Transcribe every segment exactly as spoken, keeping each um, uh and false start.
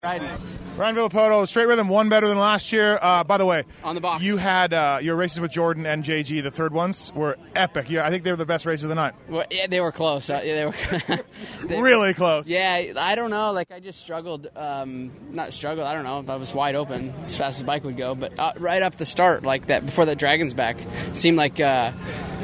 Riding. Ryan Villopoto, straight rhythm, one better than last year. Uh, by the way, on the box, you had uh, your races with Jordan and J G. The third ones were epic. Yeah, I think they were the best races of the night. Well, yeah, they were close. Uh, yeah, they were they, really close. Yeah, I don't know. Like I just struggled. Um, not struggled. I don't know if I was wide open as fast as the bike would go. But uh, right off the start, like that before the Dragon's back, it seemed like uh,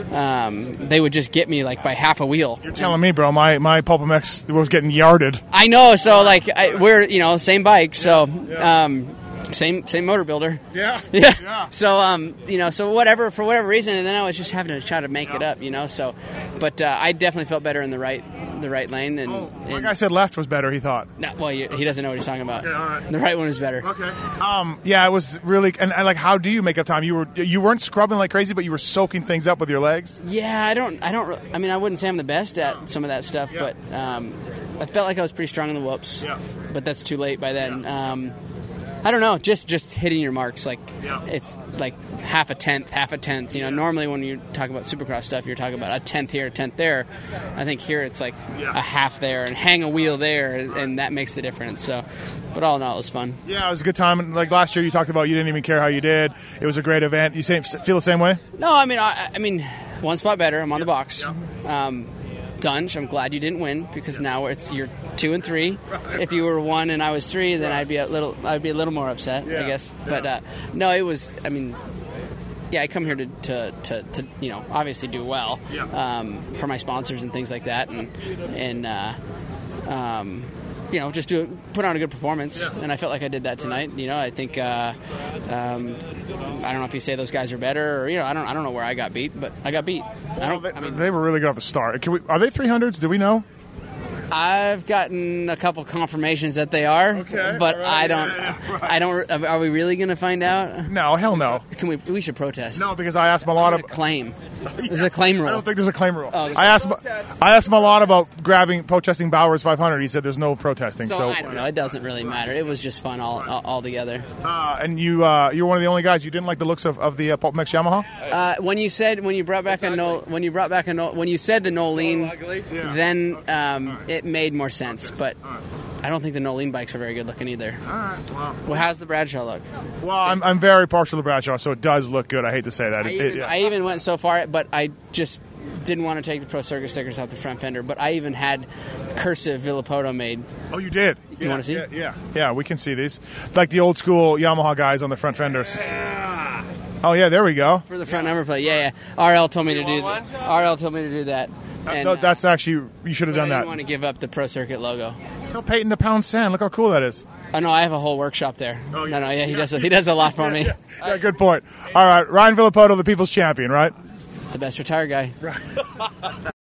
um, they would just get me like by half a wheel. You're telling me, bro. My my PulpMX was getting yarded. I know. So like I, we're you know same bike. So. Yeah. Um, Same same motor builder. Yeah. yeah. Yeah. So um you know so whatever for whatever reason, and then I was just having to try to make yeah. it up, you know. So, but uh, I definitely felt better in the right the right lane. And, oh, my and, guy said left was better. He thought. No, well, he, he doesn't know what he's talking about. Okay, all right. The right one was better. Okay. Um. Yeah, it was really and, and like, how do you make up time? You were you weren't scrubbing like crazy, but you were soaking things up with your legs. Yeah, I don't I don't I mean I wouldn't say I'm the best at some of that stuff, yeah. but um, I felt like I was pretty strong in the whoops. Yeah. But that's too late by then. Yeah. Um. I don't know, just just hitting your marks, like yeah. it's like half a tenth, half a tenth. You know, normally when you talk about Supercross stuff, you're talking about a tenth here, a tenth there. I think here it's like yeah. a half there and hang a wheel there, and that makes the difference. So, but all in all, it was fun. Yeah, it was a good time. And like last year, you talked about you didn't even care how you did. It was a great event. You same, feel the same way? No, I mean, I, I mean, one spot better. I'm on yeah. the box. Yeah. Um, Dunge, I'm glad you didn't win because now it's you're two and three. If you were one and I was three, then I'd be a little I'd be a little more upset, yeah. I guess. Yeah. But uh, no, it was. I mean, yeah, I come here to to, to, to you know obviously do well yeah. um, for my sponsors and things like that, and and uh, um, you know just do put on a good performance. Yeah. And I felt like I did that tonight. You know, I think uh, um, I don't know if you say those guys are better or you know I don't I don't know where I got beat, but I got beat. I don't. Well, they, I mean, they were really good off the start. Can we, are they three hundreds? Do we know? I've gotten a couple confirmations that they are, okay, but right, I don't. yeah, yeah, right. I don't. Are we really going to find out? No, hell no. Can we? We should protest. No, because I asked him a lot of claim. There's a claim rule. I don't think there's a claim rule. Oh, I asked. I asked him a lot about grabbing, protesting Bowers five hundred. He said there's no protesting. So, So I don't know. It doesn't really matter. It was just fun all all, all together. Uh, and you, uh, you're one of the only guys. You didn't like the looks of, of the uh, PulpMX Yamaha. Uh, when you said when you brought back a no when you brought back a no when you said the Nolene, yeah. then um, it made more sense. But I don't think the Nolene bikes are very good looking either. All right. Well, well how's the Bradshaw look? Well, I'm I'm very partial to Bradshaw, so it does look good. I hate to say that. I, It, even, it, yeah. I even went so far, but I just didn't want to take the Pro Circuit stickers off the front fender. But I even had cursive Villopoto made. Oh, you did? You yeah, want to see? Yeah, yeah, yeah. We can see these, like the old school Yamaha guys on the front fenders. Yeah. Oh yeah, there we go. For the front number plate, yeah, yeah. R L told me to do that. R L told me to do that. And, no, that's actually you should have done I didn't that. want to give up the Pro Circuit logo. Tell Peyton to pound sand. Look how cool that is. Oh no, I have a whole workshop there. Oh, yeah. No, no, yeah, he does. A, he does a lot for me. yeah, yeah, good point. All right, Ryan Villopoto, the people's champion, right? The best retired guy. Right.